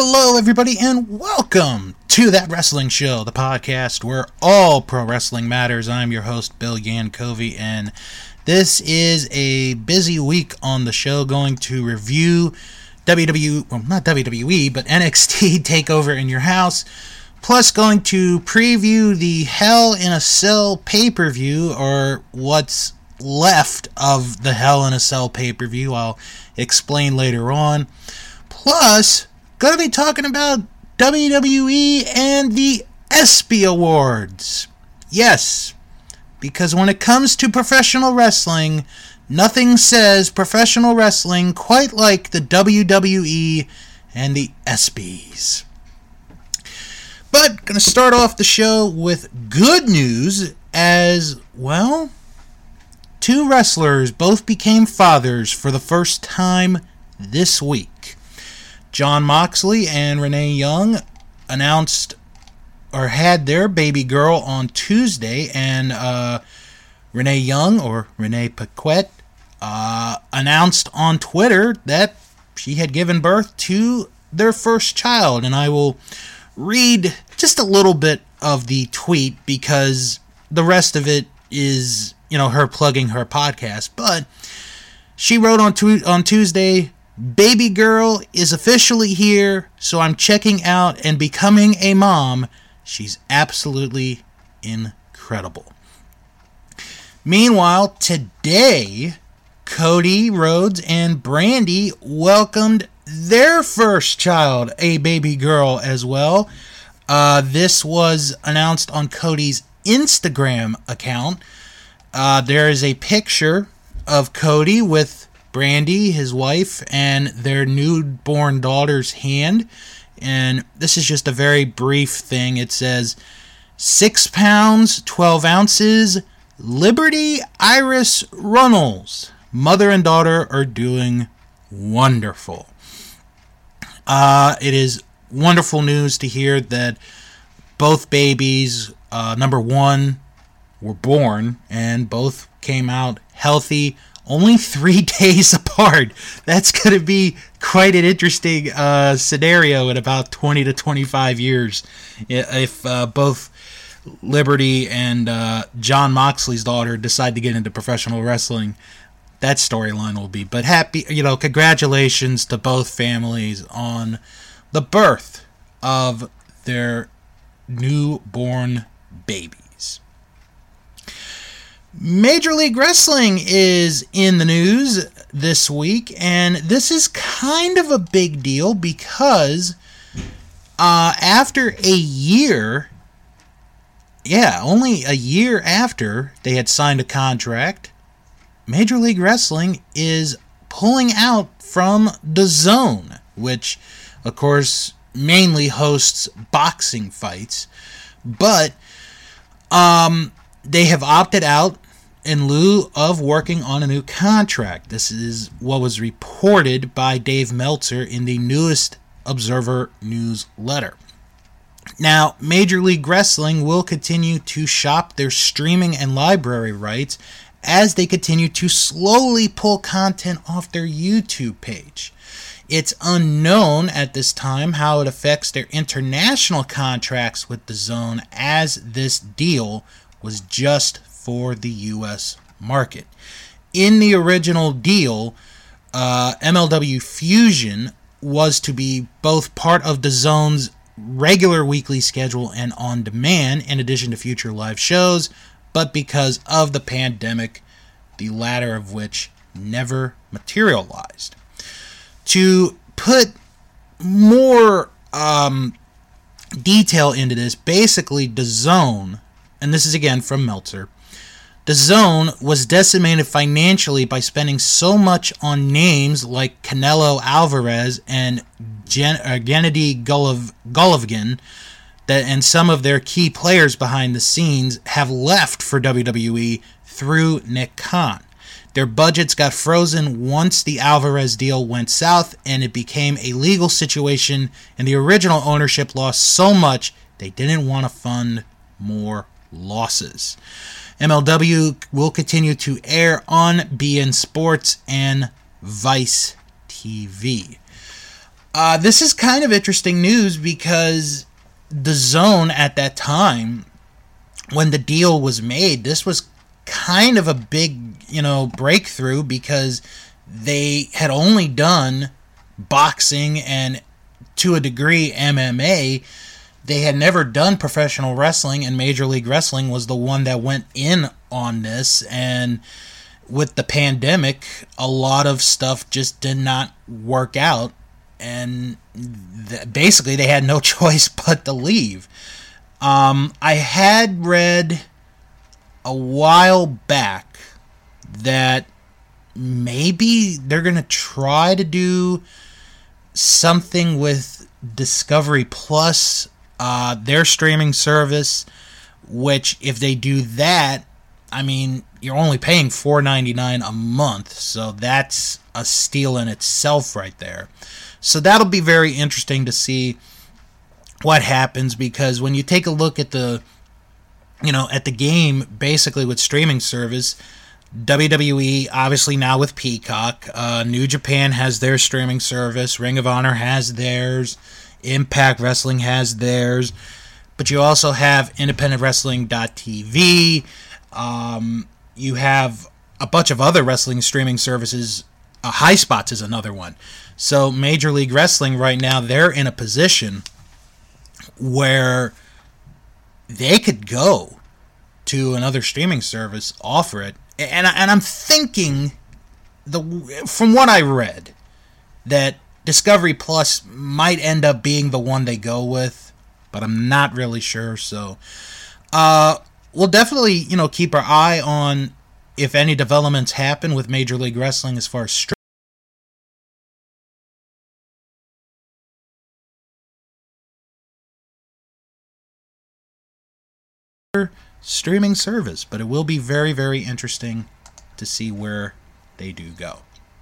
Hello, everybody, and welcome to That Wrestling Show, the podcast where all pro wrestling matters. I'm your host, Bill Yankovi, and this is a busy week on the show, going to review not WWE, but NXT TakeOver in Your House, plus going to preview the Hell in a Cell pay-per-view, or what's left of the Hell in a Cell pay-per-view. I'll explain later on. Plus, going to be talking about WWE and the ESPY Awards. Yes, because when it comes to professional wrestling, nothing says professional wrestling quite like the WWE and the ESPYs. But, going to start off the show with good news as, well, two wrestlers both became fathers for the first time this week. Jon Moxley and Renee Young announced or had their baby girl on Tuesday, and Renee Young, or Renee Paquette, announced on Twitter that she had given birth to their first child. And I will read just a little bit of the tweet because the rest of it is, her plugging her podcast. But she wrote on Tuesday, "Baby girl is officially here, so I'm checking out and becoming a mom. She's absolutely incredible." Meanwhile, today, Cody Rhodes and Brandi welcomed their first child, a baby girl as well. This was announced on Cody's Instagram account. There is a picture of Cody with Brandi, his wife, and their newborn daughter's hand. And this is just a very brief thing. It says, 6 pounds, 12 ounces, Liberty Iris Runnels. Mother and daughter are doing wonderful. It is wonderful news to hear that both babies, number one, were born, and both came out healthy, only 3 days apart. That's going to be quite an interesting scenario in about 20 to 25 years. If both Liberty and Jon Moxley's daughter decide to get into professional wrestling, that storyline will be. But congratulations to both families on the birth of their newborn babies. Major League Wrestling is in the news this week, and this is kind of a big deal because after a year, only a year after they had signed a contract, Major League Wrestling is pulling out from DAZN, which, of course, mainly hosts boxing fights, but they have opted out in lieu of working on a new contract. This is what was reported by Dave Meltzer in the newest Observer newsletter. Now, Major League Wrestling will continue to shop their streaming and library rights as they continue to slowly pull content off their YouTube page. It's unknown at this time how it affects their international contracts with DAZN, as this deal was just for the U.S. market. In the original deal, MLW Fusion was to be both part of DAZN's regular weekly schedule and on demand, in addition to future live shows, but because of the pandemic, the latter of which never materialized. To put more detail into this, basically DAZN, and this is again from Meltzer, DAZN was decimated financially by spending so much on names like Canelo Alvarez and Gennady Golovkin, and some of their key players behind the scenes have left for WWE through Nick Khan. Their budgets got frozen once the Alvarez deal went south, and it became a legal situation, and the original ownership lost so much they didn't want to fund more losses. MLW will continue to air on BN Sports and Vice TV. This is kind of interesting news because the Zone at that time, when the deal was made, this was kind of a big, breakthrough because they had only done boxing and, to a degree, MMA. They had never done professional wrestling, and Major League Wrestling was the one that went in on this. And with the pandemic, a lot of stuff just did not work out, and basically they had no choice but to leave. I had read a while back that maybe they're going to try to do something with Discovery Plus, their streaming service, which if they do that, I mean, you're only paying $4.99 a month, so that's a steal in itself right there. So that'll be very interesting to see what happens, because when you take a look at the game, basically with streaming service, WWE, obviously now with Peacock, New Japan has their streaming service, Ring of Honor has theirs, Impact Wrestling has theirs, but you also have IndependentWrestling.tv, you have a bunch of other wrestling streaming services. High Spots is another one. So Major League Wrestling right now, they're in a position where they could go to another streaming service, offer it, and I'm thinking, from what I read, that Discovery Plus might end up being the one they go with, but I'm not really sure. So we'll definitely keep our eye on if any developments happen with Major League Wrestling as far as streaming service, but it will be very, very interesting to see where they do go.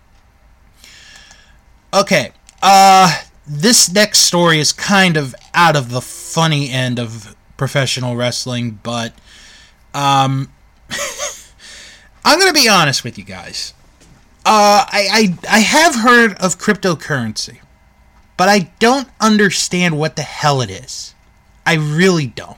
Okay, this next story is kind of out of the funny end of professional wrestling, but I'm gonna be honest with you guys. I have heard of cryptocurrency, but I don't understand what the hell it is. I really don't.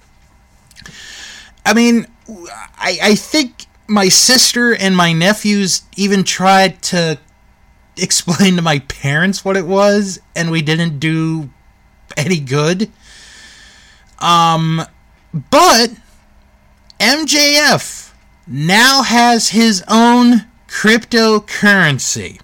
I mean, I think my sister and my nephews even tried to explain to my parents what it was, and we didn't do any good. But MJF now has his own cryptocurrency.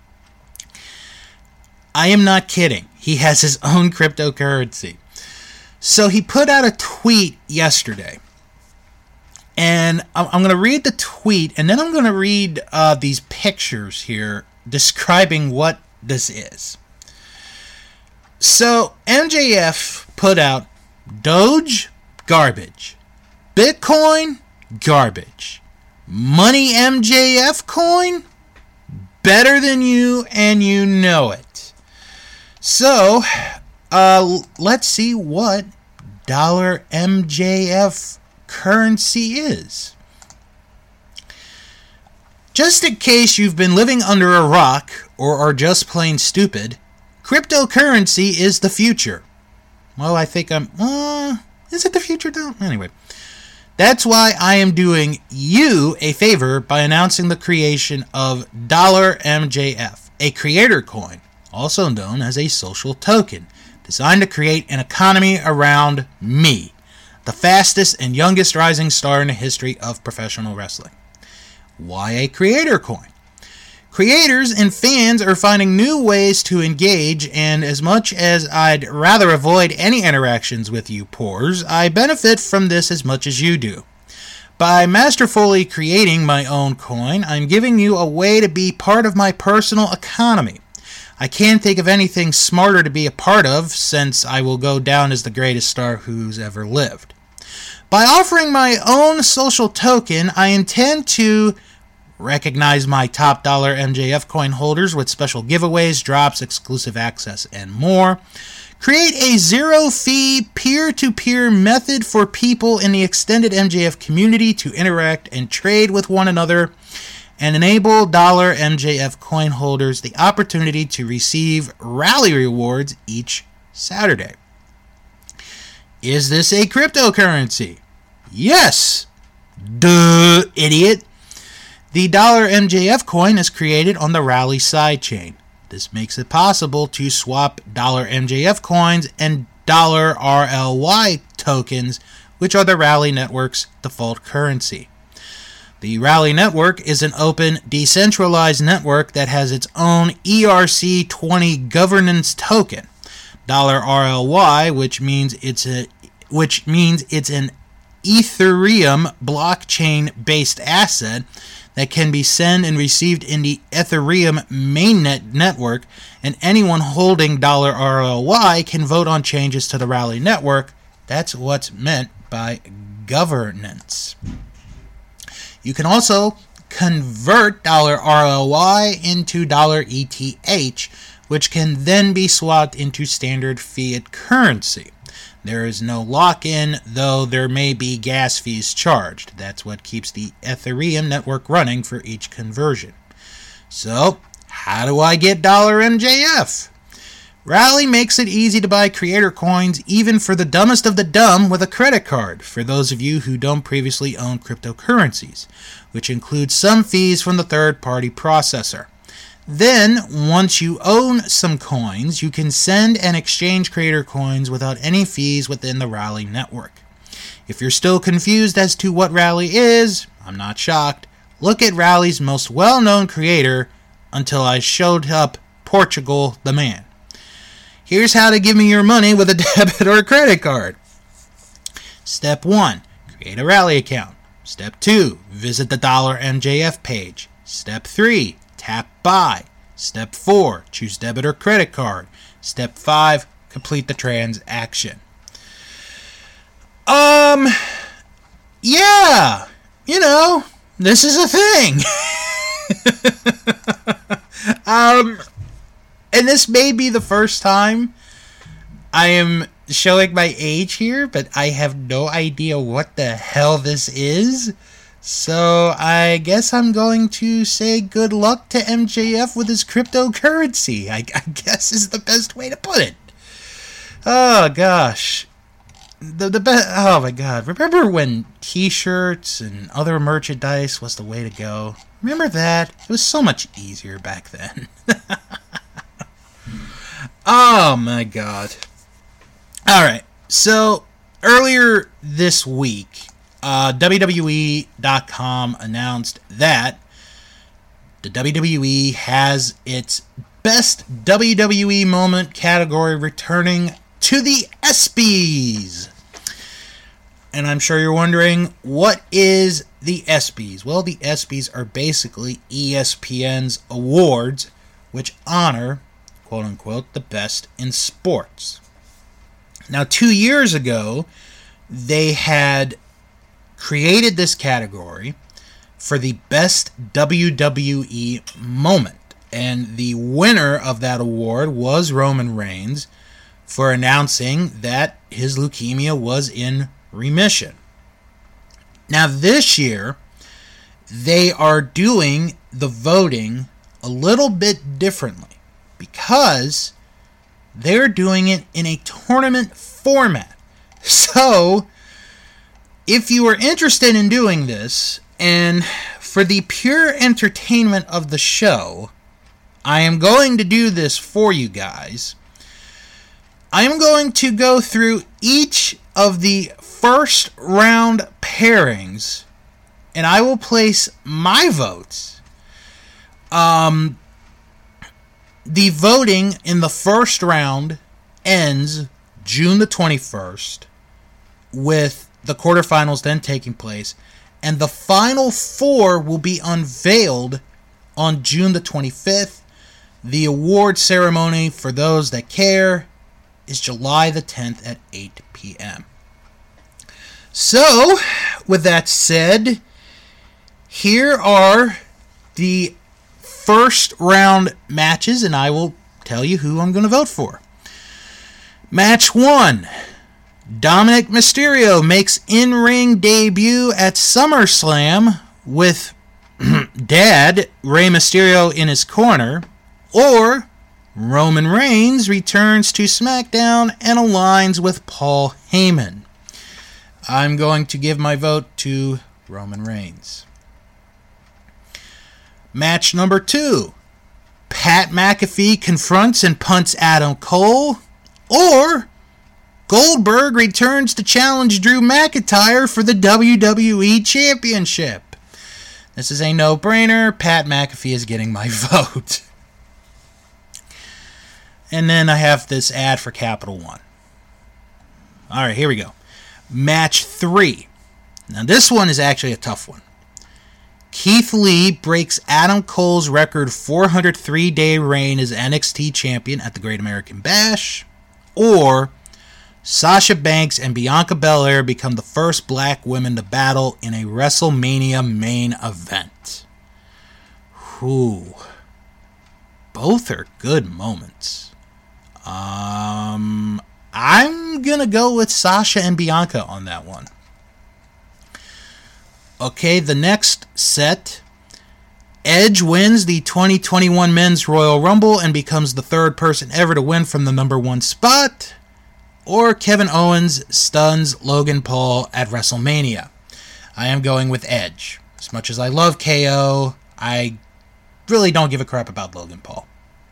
I am not kidding. He has his own cryptocurrency. So he put out a tweet yesterday. And I'm going to read the tweet, and then I'm going to read these pictures here describing what this is. So MJF put out Doge, garbage. Bitcoin, garbage. Money MJF coin, better than you, and you know it. So, let's see what dollar MJF currency is. Just in case you've been living under a rock or are just plain stupid, cryptocurrency is the future. Well, I think is it the future though? Anyway, that's why I am doing you a favor by announcing the creation of Dollar MJF, a creator coin, also known as a social token, designed to create an economy around me, the fastest and youngest rising star in the history of professional wrestling. Why a creator coin? Creators and fans are finding new ways to engage, and as much as I'd rather avoid any interactions with you poors, I benefit from this as much as you do. By masterfully creating my own coin, I'm giving you a way to be part of my personal economy. I can't think of anything smarter to be a part of, since I will go down as the greatest star who's ever lived. By offering my own social token, I intend to recognize my top dollar MJF coin holders with special giveaways, drops, exclusive access, and more. Create a zero-fee peer-to-peer method for people in the extended MJF community to interact and trade with one another. and enable $MJF coin holders the opportunity to receive rally rewards each Saturday. Is this a cryptocurrency? Yes! Duh, idiot! The $MJF coin is created on the Rally sidechain. This makes it possible to swap $MJF coins and $RLY tokens, which are the Rally network's default currency. The Rally network is an open, decentralized network that has its own ERC20 governance token, $RLY, which means it's an Ethereum blockchain-based asset that can be sent and received in the Ethereum mainnet network, and anyone holding $RLY can vote on changes to the Rally network. That's what's meant by governance. You can also convert $RLY into $ETH, which can then be swapped into standard fiat currency. There is no lock-in, though there may be gas fees charged. That's what keeps the Ethereum network running for each conversion. So, how do I get $MJF? Rally makes it easy to buy creator coins, even for the dumbest of the dumb, with a credit card, for those of you who don't previously own cryptocurrencies, which includes some fees from the third-party processor. Then, once you own some coins, you can send and exchange creator coins without any fees within the Rally network. If you're still confused as to what Rally is, I'm not shocked. Look at Rally's most well-known creator, Until I Showed Up, Portugal the Man. Here's how to give me your money with a debit or credit card. Step 1. Create a Rally account. Step 2. Visit the $MJF page. Step 3. Tap buy. Step 4. Choose debit or credit card. Step 5. Complete the transaction. Yeah. This is a thing. And this may be the first time I am showing my age here, but I have no idea what the hell this is. So I guess I'm going to say good luck to MJF with his cryptocurrency. I guess is the best way to put it. Oh gosh. Oh my god. Remember when t-shirts and other merchandise was the way to go? Remember that? It was so much easier back then. Oh my god. Alright, so earlier this week, WWE.com announced that the WWE has its Best WWE Moment category returning to the ESPYs. And I'm sure you're wondering, what is the ESPYs? Well, the ESPYs are basically ESPN's awards, which honor, quote-unquote, the best in sports. Now, 2 years ago, they had created this category for the best WWE moment. And the winner of that award was Roman Reigns for announcing that his leukemia was in remission. Now, this year, they are doing the voting a little bit differently because they're doing it in a tournament format. So, if you are interested in doing this, and for the pure entertainment of the show, I am going to do this for you guys. I am going to go through each of the first round pairings, and I will place my votes. The voting in the first round ends June the 21st, with the quarterfinals then taking place, and the final four will be unveiled on June the 25th. The award ceremony, for those that care, is July the 10th at 8 p.m. So, with that said, here are the first round matches, and I will tell you who I'm going to vote for. Match 1. Dominic Mysterio makes in-ring debut at SummerSlam with Dad, Rey Mysterio in his corner, or Roman Reigns returns to SmackDown and aligns with Paul Heyman. I'm going to give my vote to Roman Reigns. Match number 2. Pat McAfee confronts and punts Adam Cole, or Goldberg returns to challenge Drew McIntyre for the WWE Championship. This is a no-brainer. Pat McAfee is getting my vote. And then I have this ad for Capital One. Alright, here we go. Match 3. Now this one is actually a tough one. Keith Lee breaks Adam Cole's record 403-day reign as NXT champion at the Great American Bash, or Sasha Banks and Bianca Belair become the first black women to battle in a WrestleMania main event. Whew. Both are good moments. I'm gonna go with Sasha and Bianca on that one. Okay, the next set. Edge wins the 2021 Men's Royal Rumble and becomes the third person ever to win from the number 1 spot. Or Kevin Owens stuns Logan Paul at WrestleMania. I am going with Edge. As much as I love KO, I really don't give a crap about Logan Paul.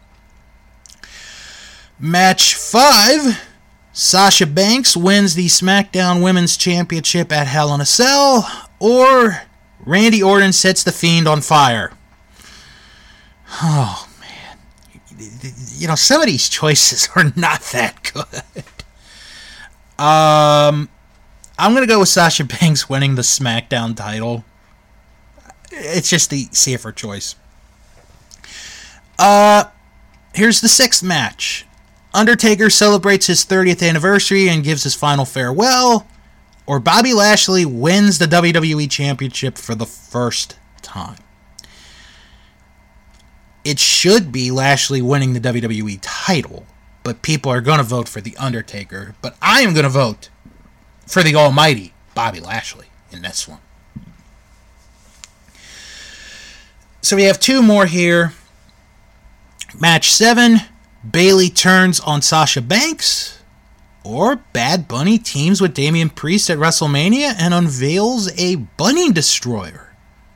Match 5. Sasha Banks wins the SmackDown Women's Championship at Hell in a Cell, or Randy Orton sets The Fiend on fire. Oh, man. You know, some of these choices are not that good. I'm going to go with Sasha Banks winning the SmackDown title. It's just the safer choice. Here's the 6th match. Undertaker celebrates his 30th anniversary and gives his final farewell, or Bobby Lashley wins the WWE Championship for the first time. It should be Lashley winning the WWE title, but people are going to vote for The Undertaker. But I am going to vote for the almighty Bobby Lashley in this one. So we have 2 more here. Match 7. Bayley turns on Sasha Banks, or Bad Bunny teams with Damian Priest at WrestleMania and unveils a Bunny Destroyer.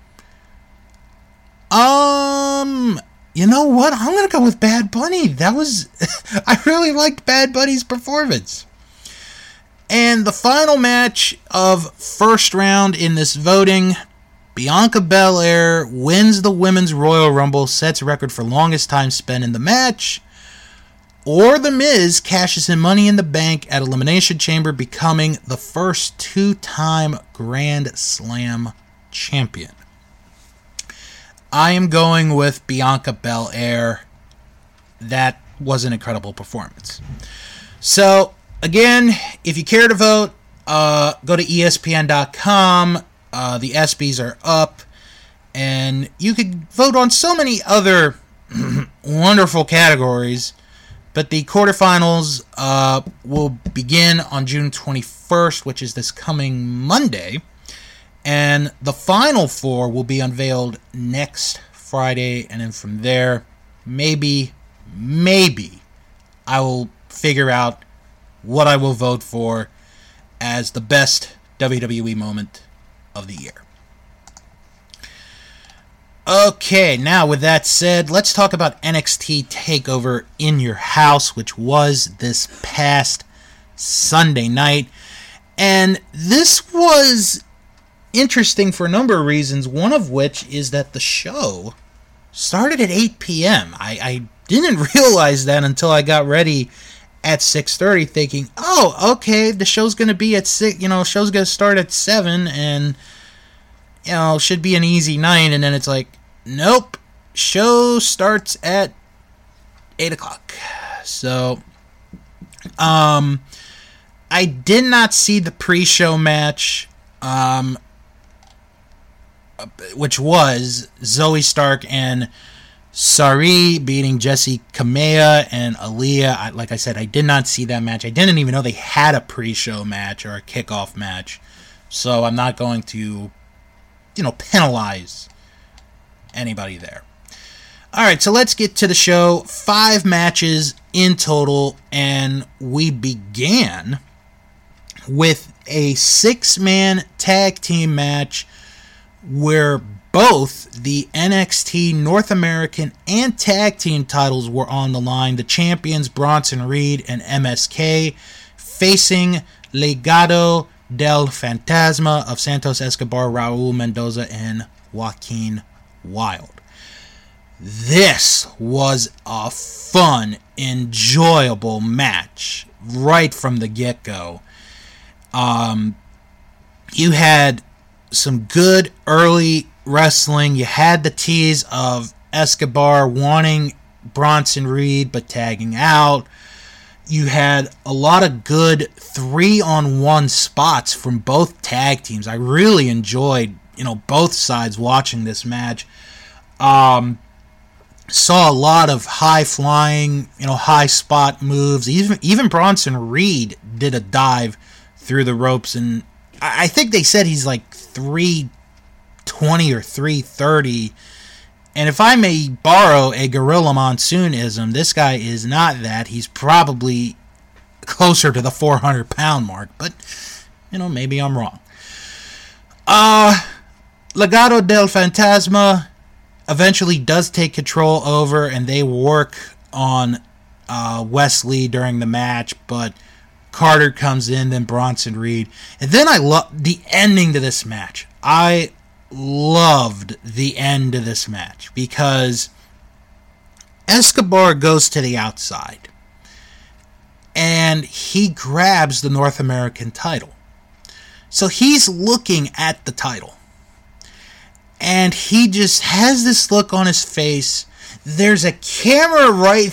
You know what? I'm going to go with Bad Bunny. I really liked Bad Bunny's performance. And the final match of first round in this voting, Bianca Belair wins the Women's Royal Rumble, sets a record for longest time spent in the match, or The Miz cashes in Money in the Bank at Elimination Chamber, becoming the first 2-time Grand Slam champion. I am going with Bianca Belair. That was an incredible performance. So, again, if you care to vote, go to ESPN.com. The ESPYs are up. And you could vote on so many other wonderful categories. But the quarterfinals will begin on June 21st, which is this coming Monday. And the final 4 will be unveiled next Friday. And then from there, maybe I will figure out what I will vote for as the best WWE moment of the year. Okay, now with that said, let's talk about NXT TakeOver in Your House, which was this past Sunday night. And this was interesting for a number of reasons, one of which is that the show started at 8 p.m. I didn't realize that until I got ready at 6:30, thinking, oh, okay, the show's going to be at 6, show's going to start at 7, and, should be an easy night. And then it's like, nope, show starts at 8 o'clock. So, I did not see the pre-show match, which was Zoe Stark and Sari beating Jessi Kamea and Aaliyah. Like I said, I did not see that match. I didn't even know they had a pre-show match or a kickoff match. So I'm not going to, penalize anybody there. Alright, so let's get to the show. 5 matches in total, and we began with a 6-man tag team match where both the NXT North American and tag team titles were on the line. The champions Bronson Reed and MSK facing Legado del Fantasma of Santos Escobar, Raul Mendoza, and Joaquin Wilde. This was a fun, enjoyable match right from the get-go. You had some good early wrestling. You had the tease of Escobar wanting Bronson Reed but tagging out. You had a lot of good 3-on-1 spots from both tag teams. I really enjoyed, both sides watching this match. Saw a lot of high flying, high spot moves. Even Bronson Reed did a dive through the ropes, and I think they said he's like 320 or 330. And if I may borrow a Gorilla Monsoonism, this guy is not that. He's probably closer to the 400-pound mark, but, maybe I'm wrong. Legado del Fantasma eventually does take control over, and they work on Wesley during the match, but Carter comes in, then Bronson Reed. And then I love the ending to this match. I loved the end of this match because Escobar goes to the outside and he grabs the North American title. So he's looking at the title and he just has this look on his face. There's a camera right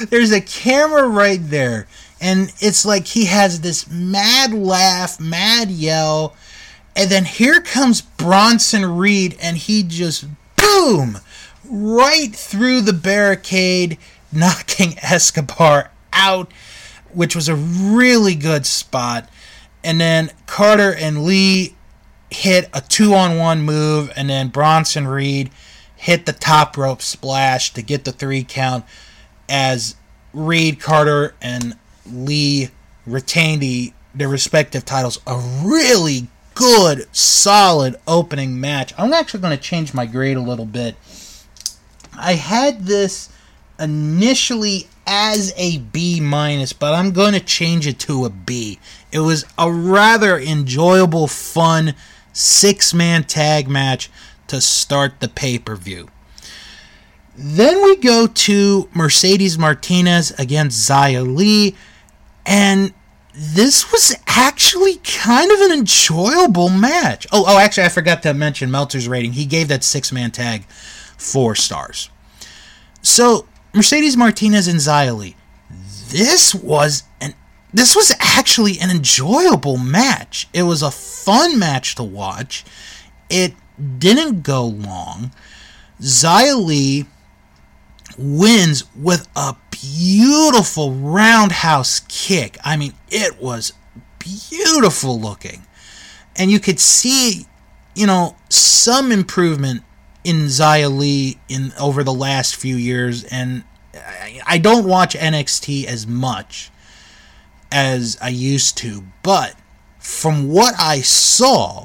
there. And it's like he has this mad laugh, mad yell. And then here comes Bronson Reed, and he just, boom, right through the barricade, knocking Escobar out, which was a really good spot. And then Carter and Lee hit a 2-on-1 move, and then Bronson Reed hit the top rope splash to get the 3 count as Reed, Carter, and Lee retained their respective titles. A really good, solid opening match. I'm actually going to change my grade a little bit. I had this initially as a B-, but I'm going to change it to a B. It was a rather enjoyable, fun 6-man tag match to start the pay-per-view. Then we go to Mercedes Martinez against Xia Li, and this was actually kind of an enjoyable match. Oh, actually, I forgot to mention Meltzer's rating. He gave that 6-man tag 4 stars. So, Mercedes Martinez and Xia Li. This was actually an enjoyable match. It was a fun match to watch. It didn't go long. Xia Li wins with a beautiful roundhouse kick. I mean, it was beautiful looking. And you could see, some improvement in Xia Li over the last few years. And I don't watch NXT as much as I used to. But from what I saw,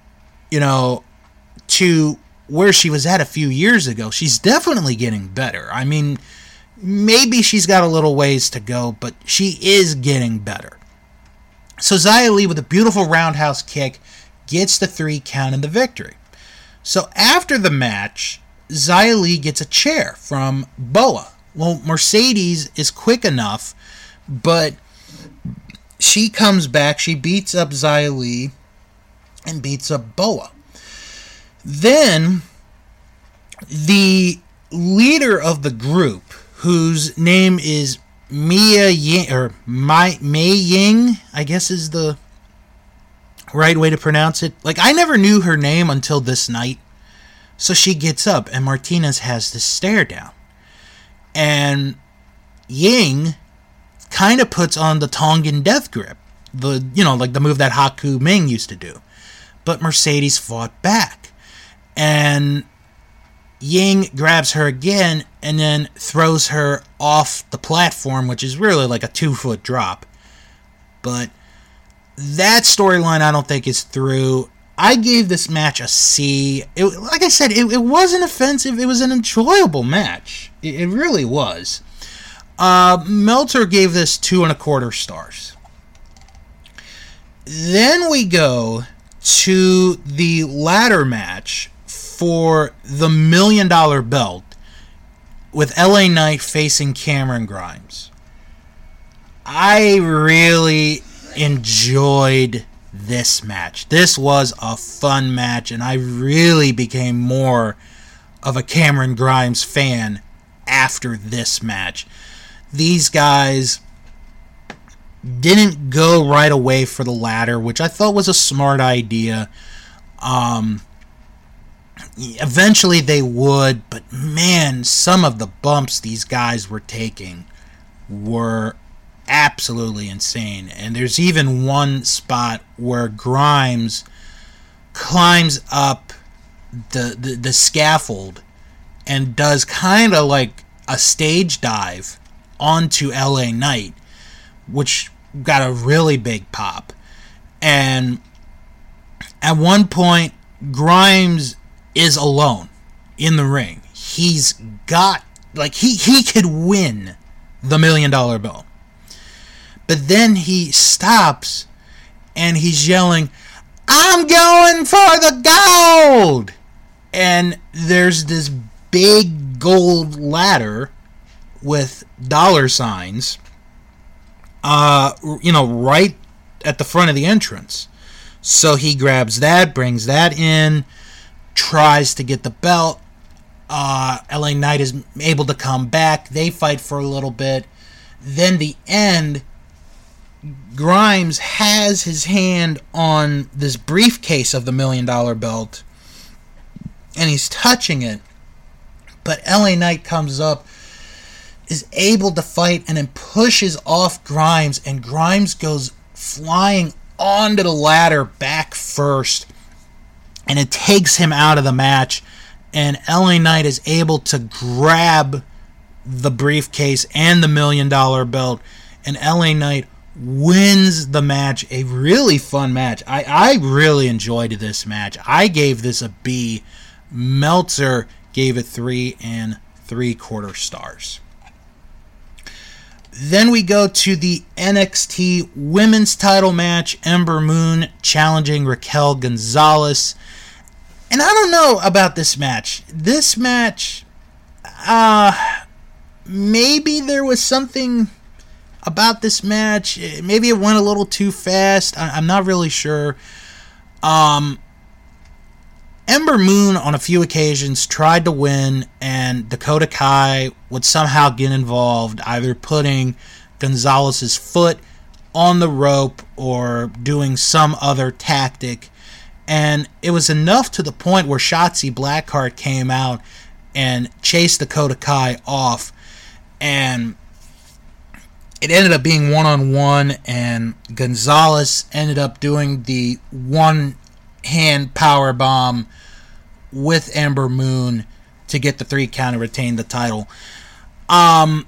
to where she was at a few years ago, she's definitely getting better. I mean, maybe she's got a little ways to go, but she is getting better. So Xia Li, with a beautiful roundhouse kick, gets the 3 count and the victory. So after the match, Xia Li gets a chair from Boa. Well, Mercedes is quick enough, but she comes back, she beats up Xia Li, and beats up Boa. Then, the leader of the group, whose name is Mei Ying, I guess is the right way to pronounce it. Like, I never knew her name until this night. So she gets up, and Martinez has this stare down. And Ying kind of puts on the Tongan death grip. Like the move that Haku Ming used to do. But Mercedes fought back. And Ying grabs her again and then throws her off the platform, which is really like a 2-foot drop. But that storyline I don't think is through. I gave this match a C. Like I said, it wasn't offensive. It was an enjoyable match. It really was. Meltzer gave this 2.25 stars. Then we go to the ladder match for the $1 million belt with LA Knight facing Cameron Grimes. I really enjoyed this match. This was a fun match, and I really became more of a Cameron Grimes fan after this match. These guys didn't go right away for the ladder, which I thought was a smart idea. Eventually they would, but man, some of the bumps these guys were taking were absolutely insane. And there's even one spot where Grimes climbs up the scaffold and does kind of like a stage dive onto LA Knight, which got a really big pop. And at one point, Grimes is alone in the ring. He's got, like, he could win the $1 million belt. But then he stops and he's yelling, "I'm going for the gold!" And there's this big gold ladder with dollar signs, right at the front of the entrance. So he grabs that, brings that in, tries to get the belt. LA Knight is able to come back. They fight for a little bit. Then the end, Grimes has his hand on this briefcase of the $1 million belt, and he's touching it. But LA Knight comes up, is able to fight, and then pushes off Grimes, and Grimes goes flying onto the ladder back first, and it takes him out of the match, and LA Knight is able to grab the briefcase and the $1 million belt, and LA Knight wins the match. A really fun match. I really enjoyed this match. I gave this a B. Meltzer gave it 3.75 stars. Then we go to the NXT Women's Title match. Ember Moon challenging Raquel Gonzalez. And I don't know about this match. This match, maybe there was something about this match. Maybe it went a little too fast. I'm not really sure. Ember Moon on a few occasions tried to win, and Dakota Kai would somehow get involved, either putting Gonzalez's foot on the rope or doing some other tactic. And it was enough to the point where Shotzi Blackheart came out and chased Dakota Kai off, and it ended up being one-on-one, and Gonzalez ended up doing the one-hand power bomb with Ember Moon to get the 3 count and retain the title. I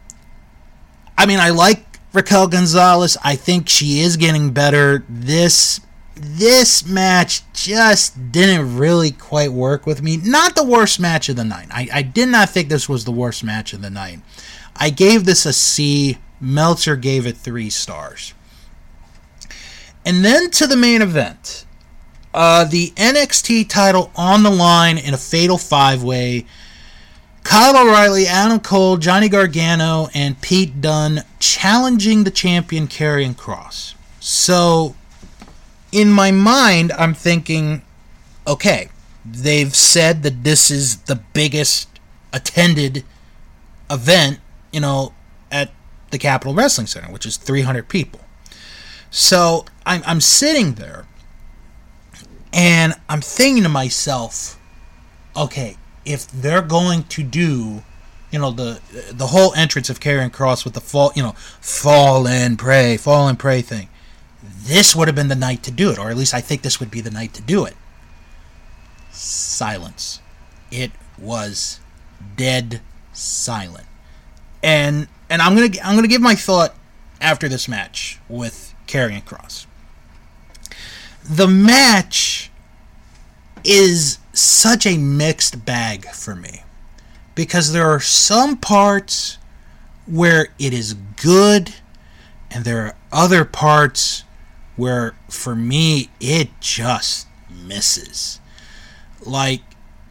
like Raquel Gonzalez. I think she is getting better. This match just didn't really quite work with me. Not the worst match of the night. I did not think this was the worst match of the night. I gave this a C. Meltzer gave it 3 stars. And then to the main event. The NXT title on the line in a fatal 5-way. Kyle O'Reilly, Adam Cole, Johnny Gargano, and Pete Dunne challenging the champion Karrion Kross. So, in my mind, I'm thinking, okay, they've said that this is the biggest attended event, at the Capitol Wrestling Center, which is 300 people. So, I'm sitting there, and I'm thinking to myself, okay, if they're going to do, the whole entrance of Karrion Kross with the fall and pray thing, this would have been the night to do it, or at least I think this would be the night to do it. Silence. It was dead silent. And I'm gonna give my thought after this match with Karrion Kross. The match is such a mixed bag for me, because there are some parts where it is good, and there are other parts where, for me, it just misses. Like,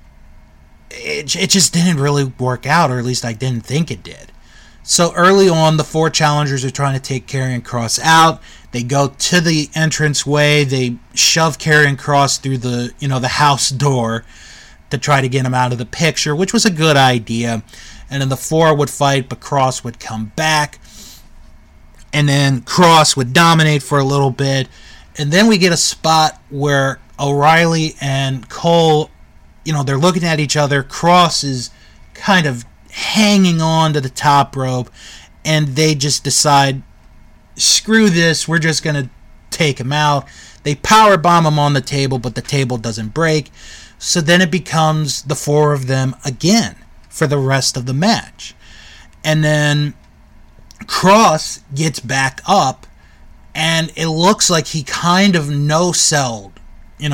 it just didn't really work out, or at least I didn't think it did. So early on, the 4 challengers are trying to take Karrion Kross out. They go to the entranceway. They shove Karrion Kross through the house door to try to get him out of the picture, which was a good idea. And then the 4 would fight, but Kross would come back. And then Kross would dominate for a little bit. And then we get a spot where O'Reilly and Cole, they're looking at each other. Kross is kind of hanging on to the top rope, and they just decide, screw this, we're just going to take him out. They powerbomb him on the table, but the table doesn't break. So then it becomes the 4 of them again for the rest of the match. And then Kross gets back up, and it looks like he kind of no-sold the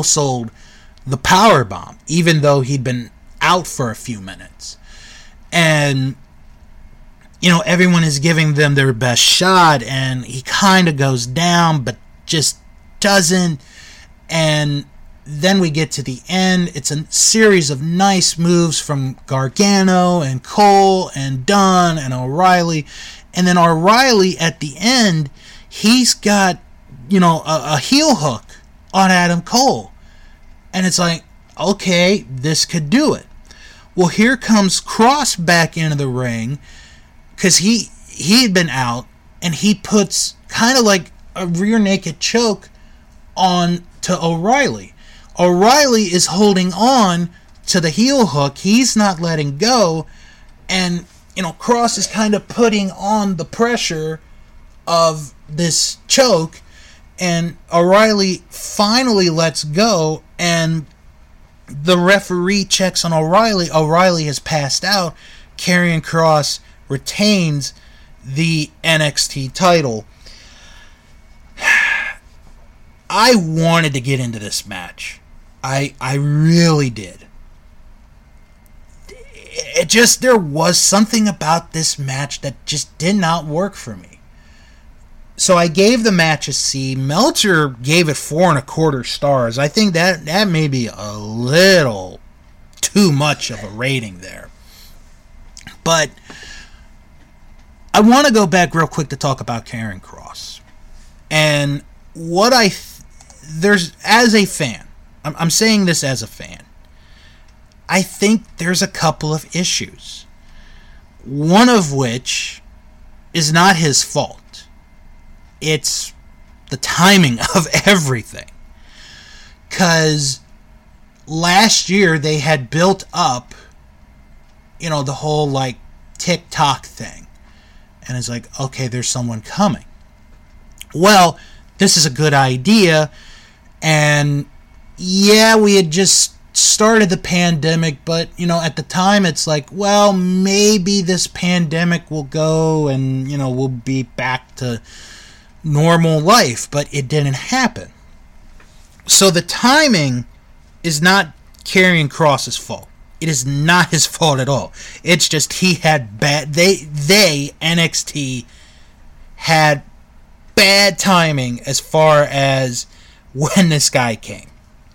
powerbomb, even though he'd been out for a few minutes. And, everyone is giving them their best shot, and he kind of goes down, but just doesn't. And then we get to the end. It's a series of nice moves from Gargano and Cole and Dunn and O'Reilly. And then O'Reilly at the end, he's got, a heel hook on Adam Cole. And it's like, okay, this could do it. Well, here comes Kross back into the ring, because he had been out, and he puts kind of like a rear naked choke on to O'Reilly. O'Reilly is holding on to the heel hook. He's not letting go, and Kross is kind of putting on the pressure of this choke, and O'Reilly finally lets go, and the referee checks on O'Reilly. O'Reilly has passed out. Karrion Kross retains the NXT title. I wanted to get into this match. I really did. There was something about this match that just did not work for me. So I gave the match a C. Meltzer gave it 4.25 stars. I think that may be a little too much of a rating there. But I want to go back real quick to talk about Karrion Kross. And what there's, as a fan, I'm saying this as a fan, I think there's a couple of issues. One of which is not his fault. It's the timing of everything. Because last year they had built up, the whole TikTok thing. And it's like, okay, there's someone coming. Well, this is a good idea. And yeah, we had just started the pandemic, but at the time it's like, well, maybe this pandemic will go and we'll be back to normal life, but it didn't happen. So the timing is not Karrion Kross's fault. It is not his fault at all. It's just he had NXT had bad timing as far as when this guy came.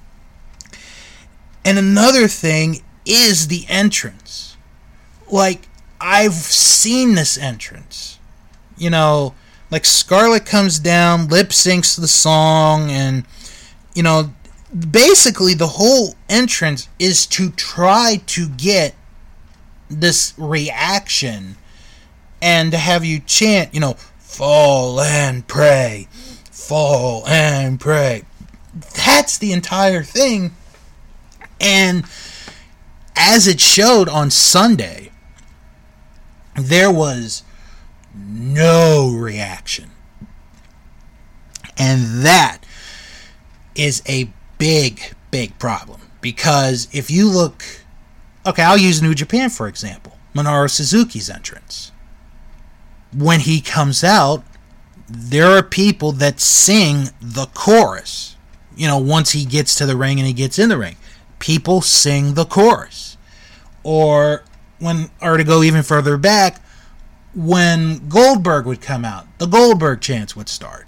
And another thing is the entrance. I've seen this entrance. Scarlett comes down, lip syncs the song, and, basically the whole entrance is to try to get this reaction and to have you chant, fall and pray, fall and pray. That's the entire thing. And as it showed on Sunday, there was no reaction. And that is a big, big problem. Because if you look okay, I'll use New Japan for example. Minoru Suzuki's entrance. When he comes out, there are people that sing the chorus. Once he gets to the ring and he gets in the ring, people sing the chorus. Or to go even further back, when Goldberg would come out, the Goldberg chants would start.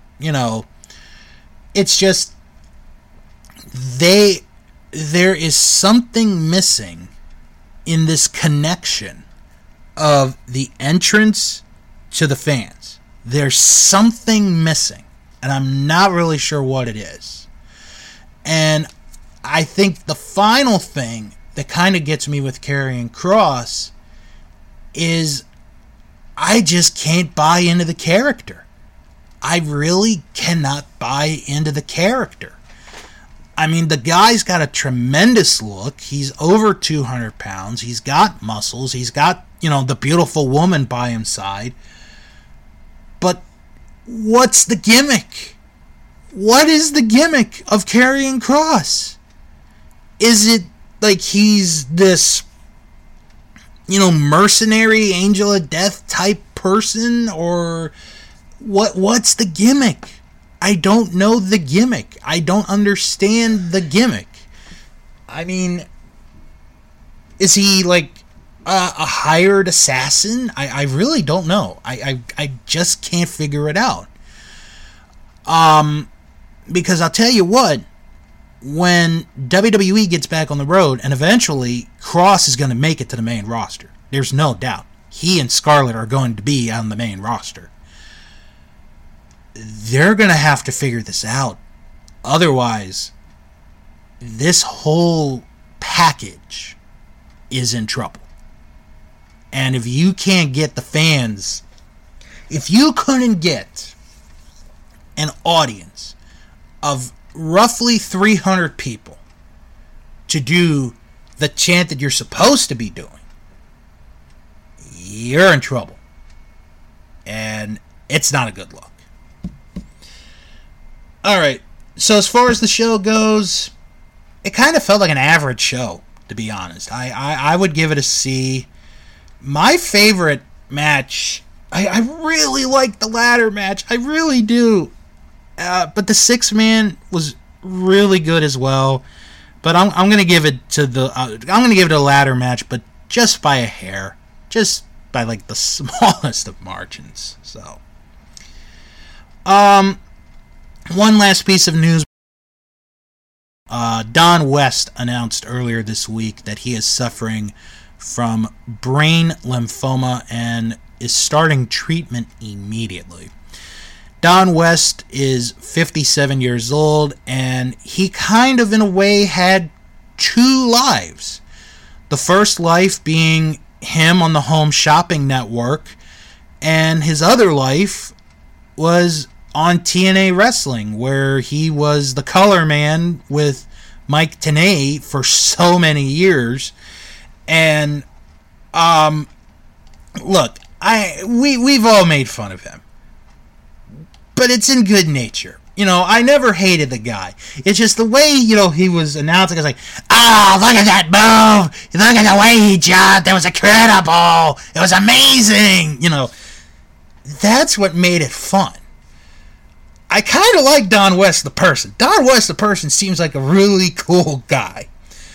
It's just there is something missing in this connection of the entrance to the fans. There's something missing, and I'm not really sure what it is. And I think the final thing that kind of gets me with Karrion Kross is I just can't buy into the character. I really cannot buy into the character. I mean, the guy's got a tremendous look. He's over 200 pounds. He's got muscles. He's got, the beautiful woman by his side. But what's the gimmick? What is the gimmick of Karrion Kross? Is it like he's this, mercenary angel of death type person? Or what's the gimmick? I don't know the gimmick. I don't understand the gimmick. I mean, is he like a hired assassin? I really don't know. I just can't figure it out. Because I'll tell you what, when WWE gets back on the road, and eventually Kross is going to make it to the main roster, there's no doubt. He and Scarlett are going to be on the main roster. They're going to have to figure this out. Otherwise, this whole package is in trouble. And if you can't get the fans, if you couldn't get an audience of roughly 300 people to do the chant that you're supposed to be doing, you're in trouble. And it's not a good look. Alright, so as far as the show goes, it kind of felt like an average show, to be honest. I would give it a C. My favorite match, I really like the ladder match. I really do. But the 6-man was really good as well. But I'm gonna give it to a ladder match, but just by a hair, just by like the smallest of margins. So, one last piece of news. Don West announced earlier this week that he is suffering from brain lymphoma and is starting treatment immediately. Don West is 57 years old, and he kind of, in a way, had two lives. The first life being him on the Home Shopping Network, and his other life was on TNA Wrestling, where he was the color man with Mike Tenay for so many years. And look, we've all made fun of him, but it's in good nature. I never hated the guy. It's just the way, he was announcing. It's like, oh, look at that move. Look at the way he jumped. It was incredible. It was amazing. That's what made it fun. I kind of like Don West the person. Don West the person seems like a really cool guy.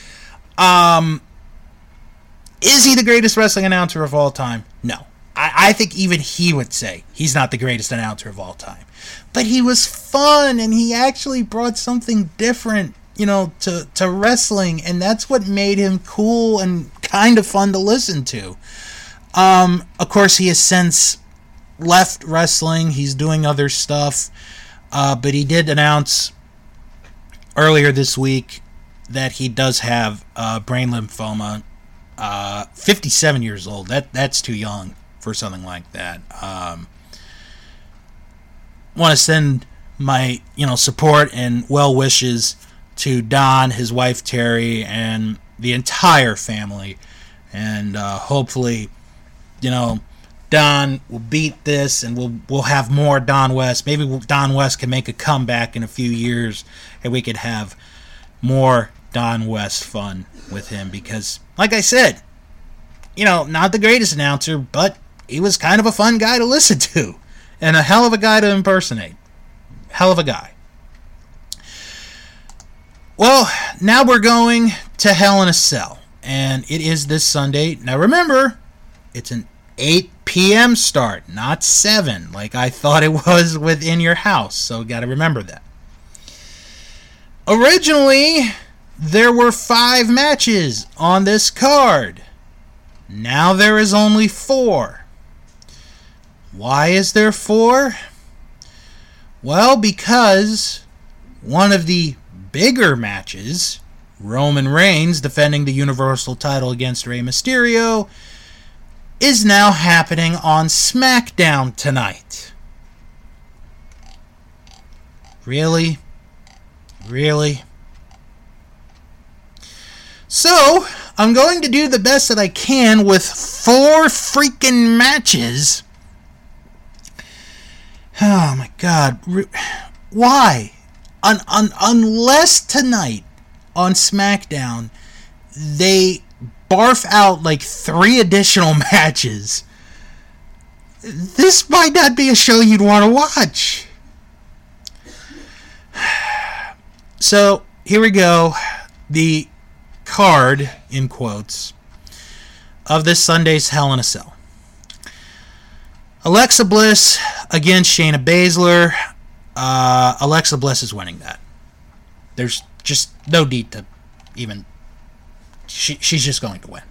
Is he the greatest wrestling announcer of all time? No. I think even he would say he's not the greatest announcer of all time. But he was fun, and he actually brought something different, to wrestling, and that's what made him cool and kind of fun to listen to. Of course, he has since left wrestling. He's doing other stuff. But he did announce earlier this week that he does have brain lymphoma. 57 years old. That's too young for something like that. Want to send my support and well wishes to Don, his wife Terry, and the entire family. And hopefully, Don will beat this, and we'll have more Don West. Maybe Don West can make a comeback in a few years, and we could have more Don West fun with him, because Like I said, not the greatest announcer, but he was kind of a fun guy to listen to. And a hell of a guy to impersonate. Hell of a guy. Well, now we're going to Hell in a Cell. And it is this Sunday. Now remember, it's an 8 p.m. start, not 7, like I thought it was within your house. So got to remember that. Originally, there were 5 matches on this card. Now there is only 4. Why is there 4? Well, because one of the bigger matches, Roman Reigns defending the Universal title against Rey Mysterio, is now happening on SmackDown tonight. Really? Really? So, I'm going to do the best that I can with 4 freaking matches. Oh my God. Why? Unless tonight on SmackDown they barf out like 3 additional matches, this might not be a show you'd want to watch. So, here we go. The card, in quotes, of this Sunday's Hell in a Cell. Alexa Bliss against Shayna Baszler. Alexa Bliss is winning that. There's just no need to even... She's just going to win.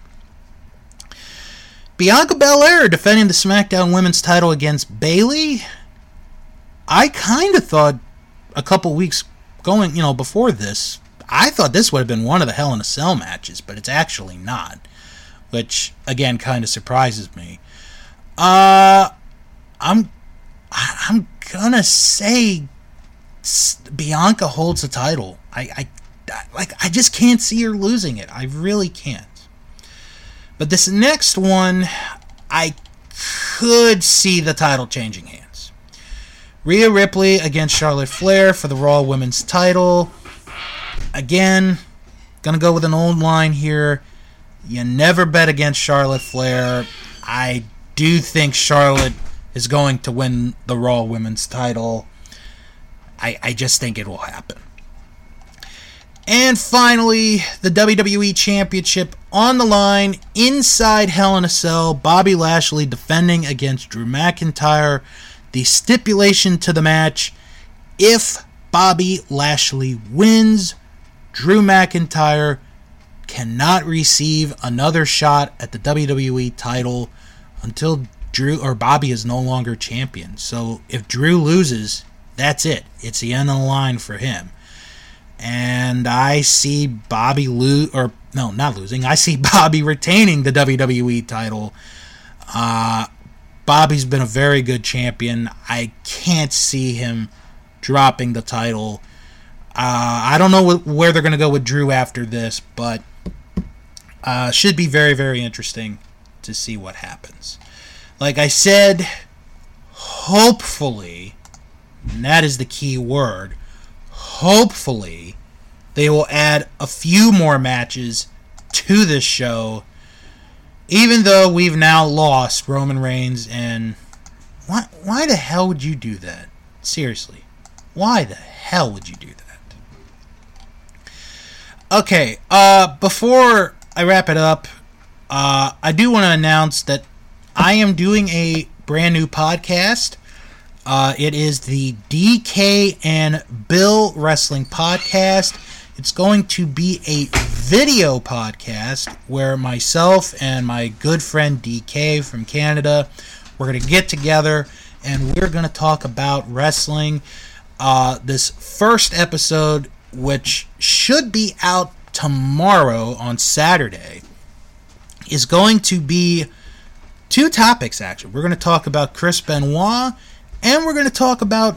Bianca Belair defending the SmackDown Women's title against Bayley. I kind of thought a couple weeks going, before this, I thought this would have been one of the Hell in a Cell matches, but it's actually not, which again kind of surprises me. I'm gonna say Bianca holds the title. I just can't see her losing it. I really can't. But this next one, I could see the title changing hands. Rhea Ripley against Charlotte Flair for the Raw Women's title. Again, gonna go with an old line here. You never bet against Charlotte Flair. I do think Charlotte is going to win the Raw Women's title. I just think it will happen. And finally, the WWE Championship on the line inside Hell in a Cell. Bobby Lashley defending against Drew McIntyre. The stipulation to the match: if Bobby Lashley wins, Drew McIntyre cannot receive another shot at the WWE title until Drew or Bobby is no longer champion. So if Drew loses, that's it. It's the end of the line for him. And I see Bobby I see Bobby retaining the WWE title. Bobby's been a very good champion. I can't see him dropping the title. I don't know where they're going to go with Drew after this, but should be very, very interesting to see what happens. Like I said, hopefully, and that is the key word, hopefully they will add a few more matches to this show, even though we've now lost Roman Reigns. And why the hell would you do that? Seriously, why the hell would you do that? Okay, before I wrap it up, I do want to announce that I am doing a brand new podcast. It is the DK and Bill Wrestling Podcast. It's going to be a video podcast where myself and my good friend DK from Canada, we're going to get together and we're going to talk about wrestling. This first episode, which should be out tomorrow on Saturday, is going to be 2 topics, actually. We're going to talk about Chris Benoit, and we're going to talk about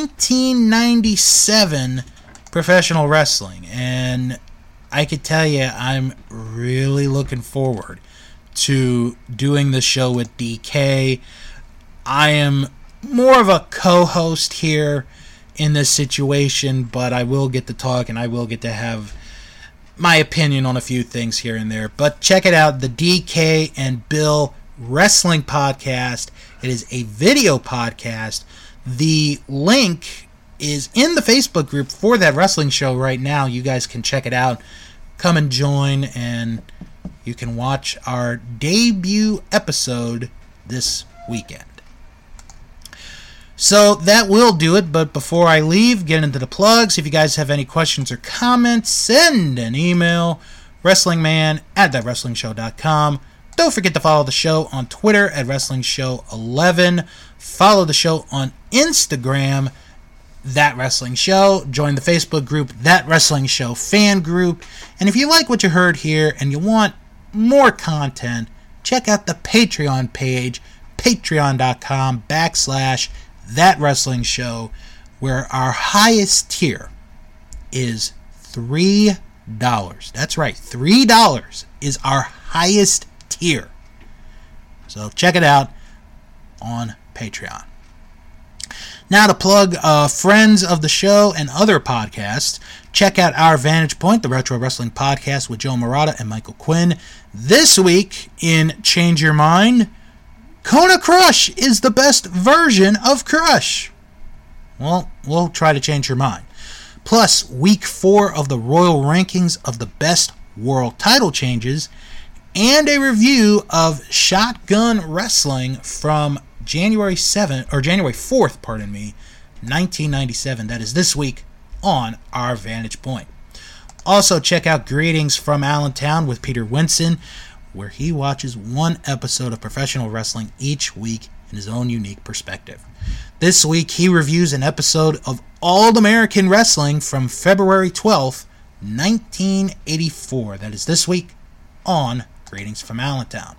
1997 professional wrestling. And I could tell you, I'm really looking forward to doing this show with DK. I am more of a co-host here in this situation, but I will get to talk, and I will get to have my opinion on a few things here and there. But check it out, the DK and Bill Wrestling Podcast. It is a video podcast. The link is in the Facebook group for that wrestling show right now. You guys can check it out. Come and join, and you can watch our debut episode this weekend. So that will do it, but before I leave, get into the plugs. If you guys have any questions or comments, send an email, wrestlingman@thatwrestlingshow.com. Don't forget to follow the show on Twitter at WrestlingShow11. Follow the show on Instagram, That Wrestling Show. Join the Facebook group, That Wrestling Show Fan Group. And if you like what you heard here and you want more content, check out the Patreon page, patreon.com/That Wrestling Show, where our highest tier is $3. That's right, $3 is our highest tier. So check it out on Patreon. Now to plug friends of the show and other podcasts, check out Our Vantage Point, the Retro Wrestling Podcast with Joe Murata and Michael Quinn. This week in Change Your Mind, Kona Crush is the best version of Crush. Well, we'll try to change your mind. Plus, week 4 of the Royal Rankings of the best world title changes, and a review of Shotgun Wrestling from January 4th, 1997. That is this week on Our Vantage Point. Also, check out Greetings from Allentown with Peter Winson, where he watches one episode of professional wrestling each week in his own unique perspective. This week, he reviews an episode of All American Wrestling from February 12th, 1984. That is this week on Greetings from Allentown.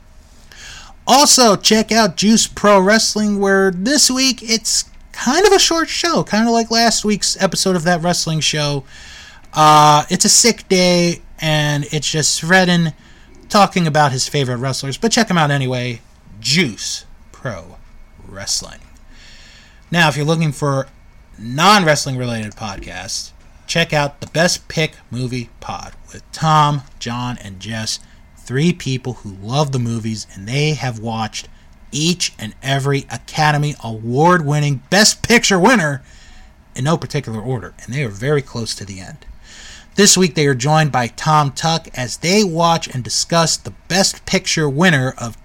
Also, check out Juice Pro Wrestling, where this week it's kind of a short show, kind of like last week's episode of That Wrestling Show. It's a sick day, and it's just Fredden talking about his favorite wrestlers, but check him out anyway, Juice Pro Wrestling. Now, if you're looking for non-wrestling related podcasts, check out the Best Pick Movie Pod with Tom, John, and Jess, 3 people who love the movies, and they have watched each and every Academy Award-winning Best Picture winner in no particular order, and they are very close to the end. This week they are joined by Tom Tuck as they watch and discuss the Best Picture winner of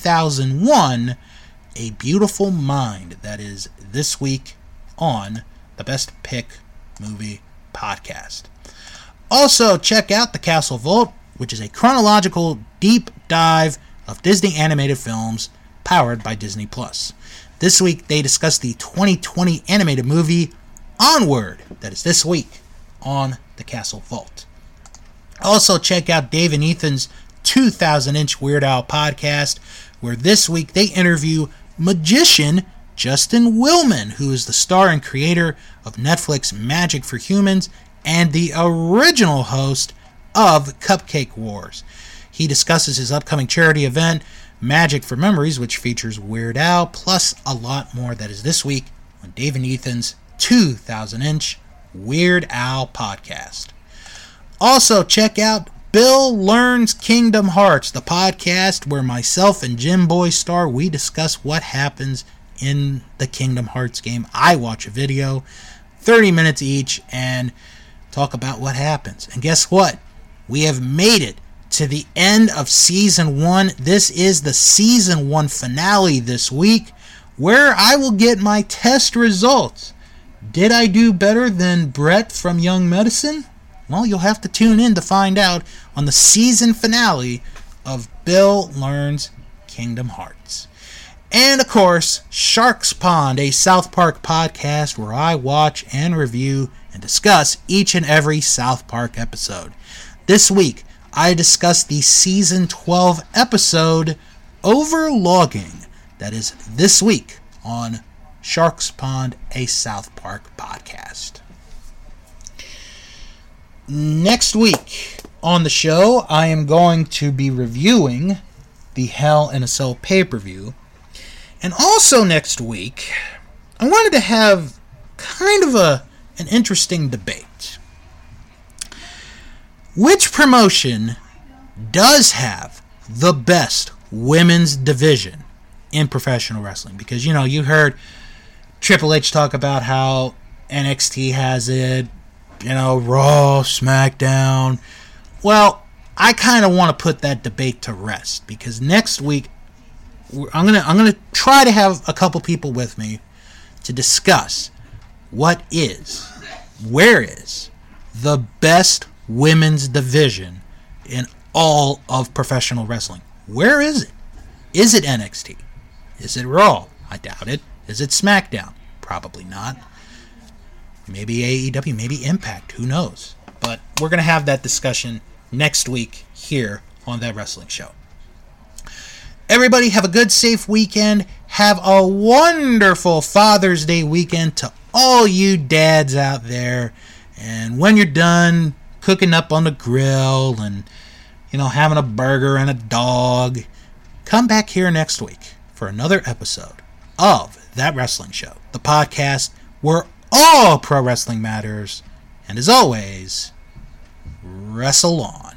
2001, A Beautiful Mind. That is this week on the Best Pick Movie Podcast. Also, check out The Castle Vault, which is a chronological deep dive of Disney animated films powered by Disney+. This week they discuss the 2020 animated movie Onward. That is this week on The Castle Vault. Also, check out Dave and Ethan's 2000-inch Weird Al podcast, where this week they interview magician Justin Willman, who is the star and creator of Netflix Magic for Humans and the original host of Cupcake Wars. He discusses his upcoming charity event, Magic for Memories, which features Weird Al, plus a lot more. That is this week on Dave and Ethan's 2000-inch Weird Al podcast. Also, check out Bill Learns Kingdom Hearts, the podcast where myself and Jim Boy Star, we discuss what happens in the Kingdom Hearts game. I watch a video, 30 minutes each, and talk about what happens. And guess what? We have made it to the end of Season 1. This is the Season 1 finale this week, where I will get my test results. Did I do better than Brett from Young Medicine? Well, you'll have to tune in to find out on the season finale of Bill Learns Kingdom Hearts. And, of course, Sharks Pond, a South Park podcast where I watch and review and discuss each and every South Park episode. This week, I discuss the Season 12 episode, Overlogging. That is this week on Sharks Pond, a South Park podcast. Next week on the show, I am going to be reviewing the Hell in a Cell pay-per-view. And also next week, I wanted to have kind of an interesting debate. Which promotion does have the best women's division in professional wrestling? Because, you heard Triple H talk about how NXT has it, Raw, SmackDown. Well, I kind of want to put that debate to rest, because next week I'm gonna try to have a couple people with me to discuss where is the best women's division in all of professional wrestling. Where is it? Is it NXT? Is it Raw? I doubt it. Is it SmackDown? Probably not. Maybe AEW, maybe Impact, who knows? But we're going to have that discussion next week here on That Wrestling Show. Everybody have a good, safe weekend. Have a wonderful Father's Day weekend to all you dads out there. And when you're done cooking up on the grill and, having a burger and a dog, come back here next week for another episode of That Wrestling Show, the podcast where all pro wrestling matters. And as always, wrestle on.